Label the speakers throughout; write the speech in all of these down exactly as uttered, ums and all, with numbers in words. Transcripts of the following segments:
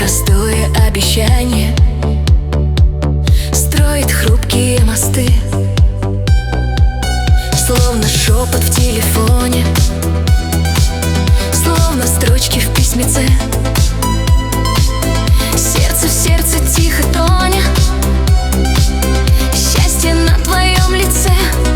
Speaker 1: простое обещание строит хрупкие мосты, словно шепот в телефоне, словно строчки в письмеце. Сердце в сердце тихо тонет, счастье на твоем лице.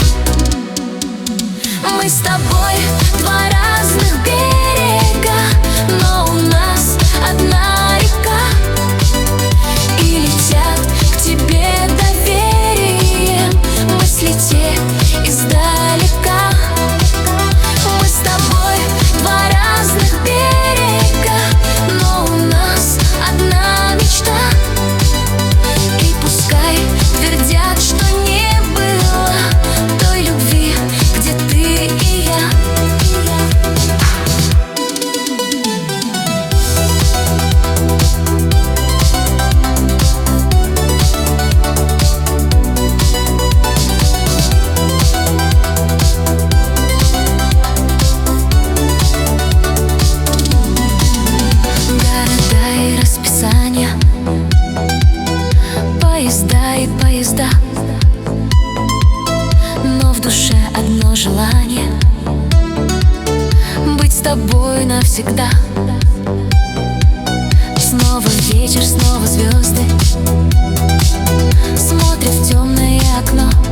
Speaker 1: Мы с тобой два разных берега, но у нас одна река, и летят к тебе доверием мысли те издалека. Мы с тобой два разных берега, но у нас одна мечта, и пускай твердят, что не было той любви, где ты и я. Поезда и поезда, но в душе одно желание — быть с тобой навсегда. Снова вечер, снова звезды смотрят в темное окно.